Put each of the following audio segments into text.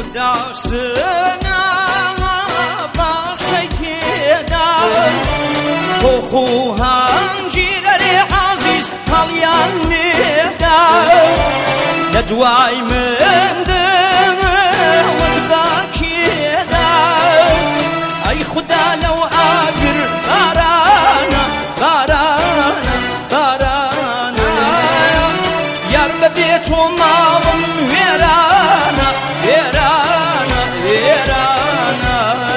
داسنا باشيتيدا خوها جيري عزيز هاليان ميدا ندواي من دم وتباكيدا اي خدا لو اقر بارانا بارانا بارانا يا رب بيت ومالم ويرانا ويرانا ويرانا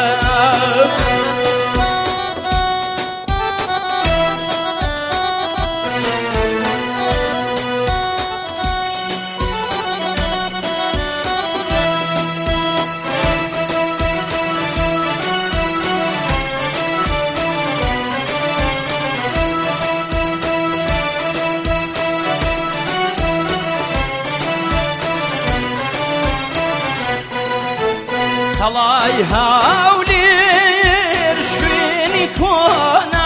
هلاي هاولير شويني كونا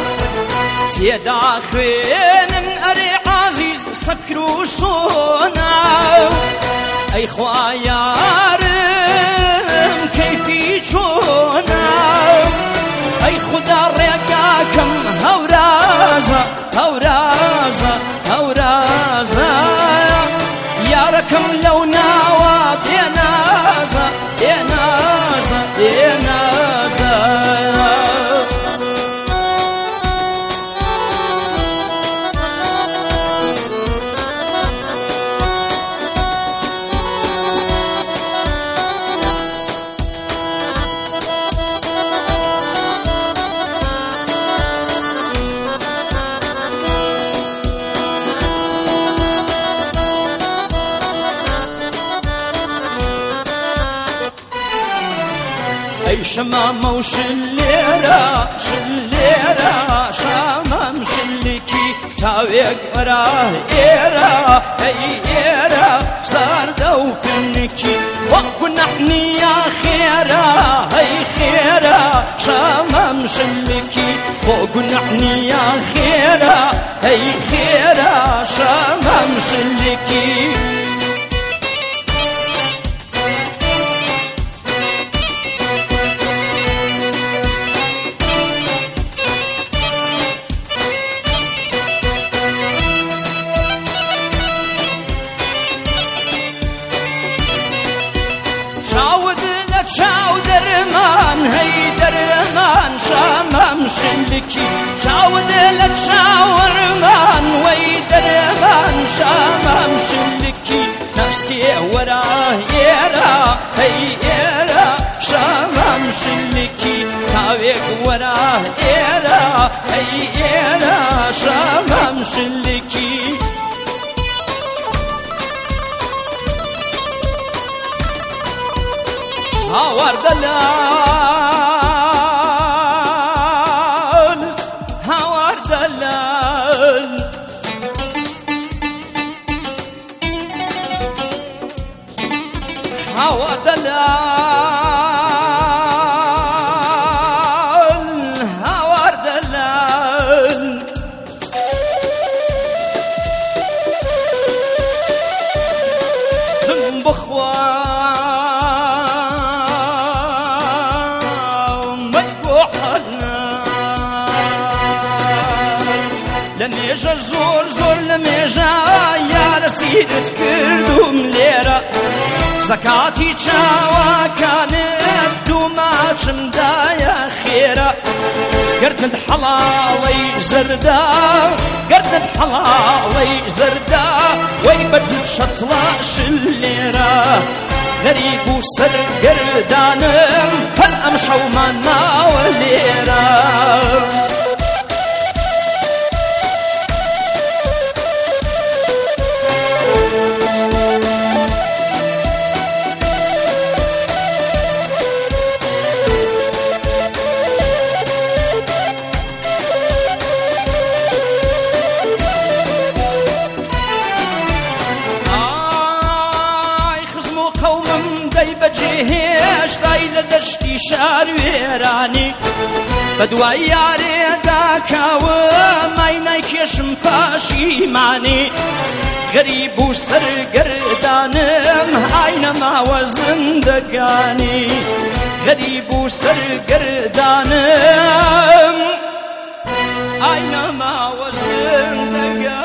تيداخين أري عزيز سكرو صونا أي خوايارم كيفي جونا أي خدا ريقاكم هورازا هورازا هورازا يا ركم لو ناوى بينازا بينازا بينازا أي شمامة وشليرة شليرة شمام شلكي تاويق وراه إيرة أي إيرة زاردة وفنكي وقنعني يا خيرة أي خيرة شمام شلكي وقنعني يا خيرة أي خيرة شمام شلكي شاو درمان هي درمان شامم شلكي شاود لك شاورمان وي درمان شامم شلكي نستي وراه يرا هي يرا شامم شلكي تاويق وراه يرا هي يرا شامم شلكي هاور دلال هاور دلال هاور دلال هاور دلال ذنب لميجا زور زور لميجا يا رسيدت كردوم ليرة زكاتي جاوا كانت دوما چمدايا خيرة قرد الحلاوي زردا قرد الحلاوي زردا وي بدل شطلاش الليرة غريب وسر قردانم هل امشو مانا والليرة هێشتای لە دەشتی شار وێرانی بە دوای یارێدا کاوم ئاینای کێشم پاشیمانی غەریب و سەرگەردانم ئای نەماوە زندگانی غەریب و سەرگەردانم ئای نەماوە زندگانی